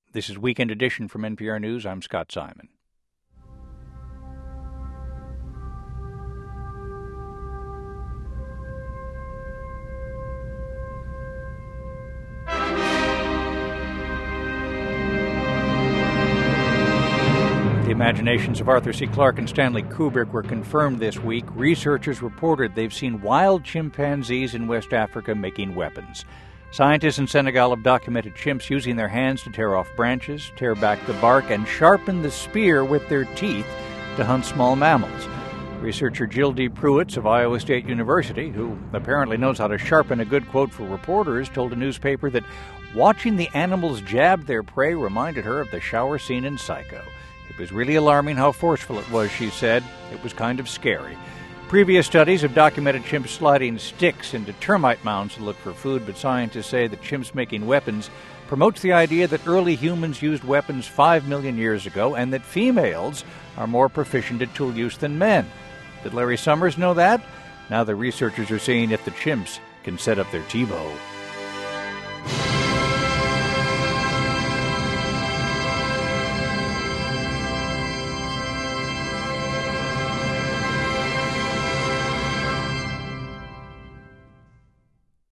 This is Weekend Edition from NPR News. I'm Scott Simon. The imaginations of Arthur C. Clarke and Stanley Kubrick were confirmed this week. Researchers reported they've seen wild chimpanzees in West Africa making weapons. Scientists in Senegal have documented chimps using their hands to tear off branches, tear back the bark, and sharpen the spear with their teeth to hunt small mammals. Researcher Jill D. Pruitts of Iowa State University, who apparently knows how to sharpen a good quote for reporters, told a newspaper that watching the animals jab their prey reminded her of the shower scene in Psycho. It was really alarming how forceful it was, she said. It was kind of scary. Previous studies have documented chimps sliding sticks into termite mounds to look for food, but scientists say that chimps making weapons promotes the idea that early humans used weapons 5 million years ago and that females are more proficient at tool use than men. Did Larry Summers know that? Now the researchers are seeing if the chimps can set up their TiVo.